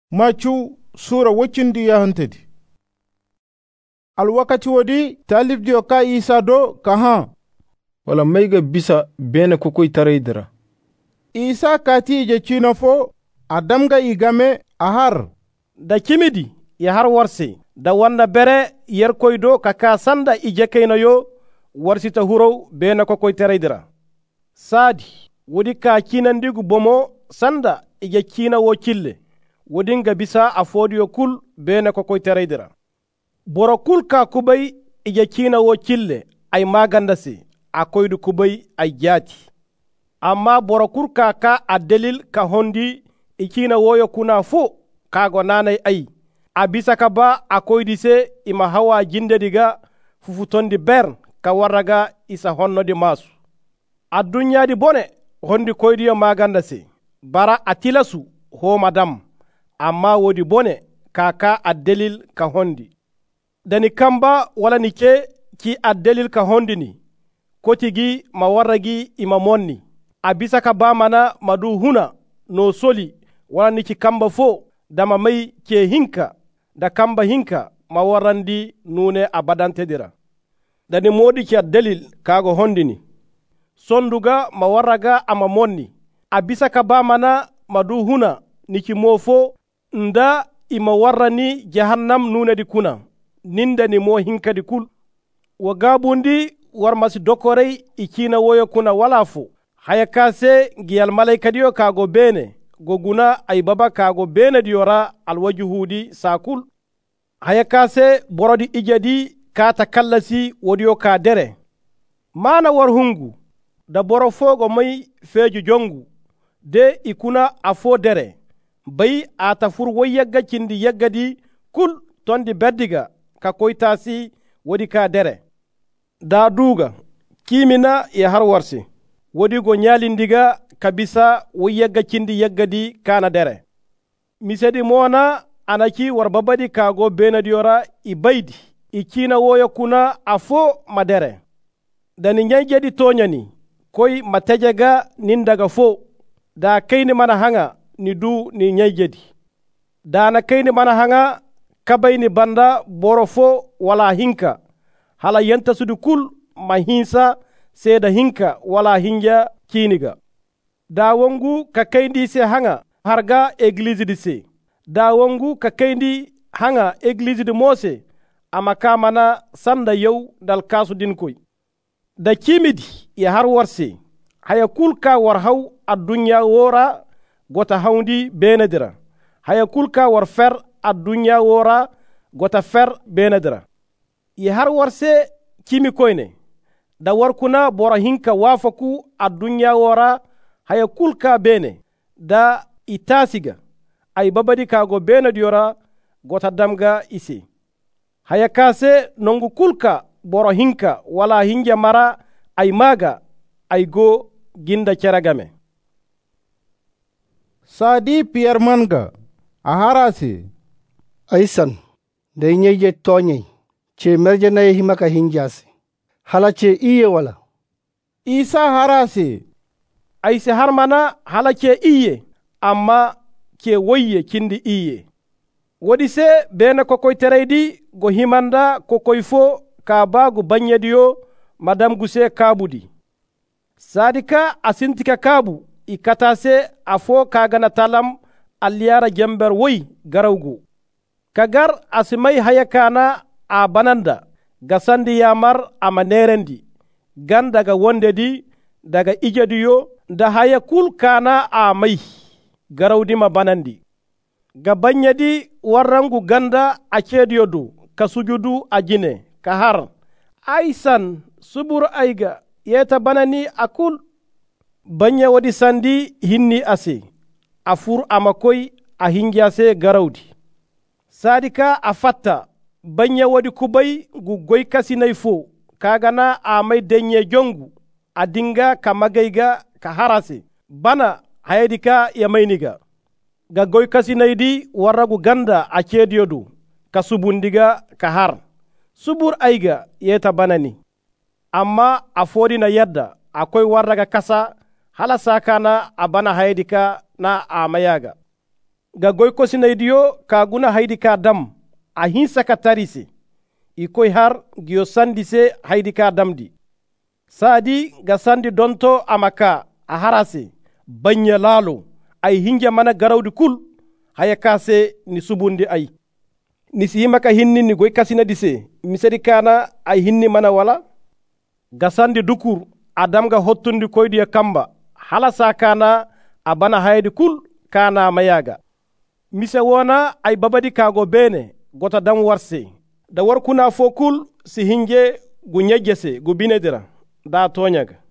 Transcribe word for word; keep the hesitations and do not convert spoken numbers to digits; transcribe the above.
Machu sura wacindi yahantadi. Alwakati wadi talib diyo ka Isa do kahan. Wala maiga bisa bene kukui taraydira. Isa kati je chinafo adamga igame ahar. Da kimidi ya har warse da wanda bere yer koydo kaka sanda ije kayno yo warsita huro bene kokoy taraydira. Sadi wodi ka kinandigu bomo sanda ije kina wo kille. Wodinga bisa a fodiyo kul bene kokoy taraydira. Boro kul ka kubay ije kina wo kille ay magandasi a koydu kubay ay jati. Amma boro kul ka ka a delil ka hondi ikina woyo kuna fo kago nanay ay. A bisa ka ba a koydi se ima hawa jinde diga fufutondi bern ka warraga isa honno di masu. A dunyadi bone hondi koydiyo magandasi bara atilasu ho madam. Amma wodi bone kaka a delil ka hondi. Dani kamba wala nike ki a delil ka hondi ni. Kotigi ma warragi ima monni. A bisa ka ba mana madu huna no soli wala niki kamba fo dama mai ke hinka da kamba hinka ma warrandi nune a badante dira. Dani modi ki a delil kago hondi ni. Sonduga ma warraga ama monni. A bisa ka ba mana madu huna niki mofo nda ima warrani jahannam nune di kuna ninda ni mo hinka di kul wa gabundi war masi dokorei ikina woyo kuna walafo haya kase giyal malaika diyo kago bene goguna ay baba kago bene diyora alwajuhudi sakul haya kase borodi ijadi kata kallasi wodiyo ka dere mana war hungu da boro fogo mai feju jongu de ikuna afo dere bai a tafur wai yagga kindi yaggadi kul tondi beddiga ka koytasi wodi ka dere da duga kimina ya har warsi wodi go nyalindiga kabisa wai yagga kindi yaggadi kana dere misedi mona anaki war babadi kago benadiora ibaidi ikina woyo kuna afo madere dani nyajedi tonyani koy matejega nindaga fo da kayni mana hanga ni du ni nyayjedi dana kayni mana hanga kabay ni banda borofo wala hinka hala yenta sudu kul ma hinsa seda hinka wala hinja kiniga da wongu ka kayndi se hanga harga eglise di se da wongu ka kayndi hanga eglise di mose ama kamana sanda yow dal kasu din koy da kimidi ya har warse haya kul ka war haw ad-dunya wora gota hawndi benedira haya kulka war fer ad-dunya wora gota fer benedira yi har warse kimi koyne da war kuna bora hinka wafaku ad-dunya wora haya kulka bene da itasiga ay babadi kago benediyora gota damga isi haya kase nongu kulka bora hinka wala hinja mara ay maga ay go ginda ceragame Sadi Pierre manga aharasi aisan da nyeje tonye che merje na himaka hinjasi hala che iye wala Isa harasi aise har mana hala ke iye amma ke woyye kindi iye wodi se bene kokoy tereydi go himanda kokoy fo ka bagu banyediyo madam guse kabudi sadika asintika kabu ikatase afo kagana talam aliyara jember woy garawgu kagar asimai hayakana a bananda gasandi yamar ama nerendi gan daga wondedi daga ijadiyo da haya kul kana a mai garawdi ma banandi ga banyadi warrangu ganda a cediyodu ka sujudu a jine ka har aisan subur aiga yeta banani akul banya wadi sandi hinni ase afur amakoy a hinjase garawdi sadika afatta banya wadi kubay gu goy kasinay fo kagana amay denye jongu adinga kamagayga ka harase bana hayadika yamayniga ga goy kasinaydi waragu ganda a cediyodu ka subundiga ka har subur ayga yeta banani amma afodina yadda akoy warraga kasa hala sakana abana haydika na amayaga ga goy ko sinaydiyo ka guna haydi ka dam a hinsa ka tarise ikoy har giyo sandi se haydi ka damdi sadi ga sandi donto amaka a harase banya lalo ay hinja mana garawdi kul haya kase ni subundi ay ni si maka hinni ni goy kasina dise misadi kana ay hinni mana wala ga sandi dukur adam ga hottundi koydi ya kamba hala sa kana abana haydi kul kana mayaga mise wona ay babadi kago bene gota dam warse da war kuna fo kul si hinje gu nyejese gu binedira da tonyaga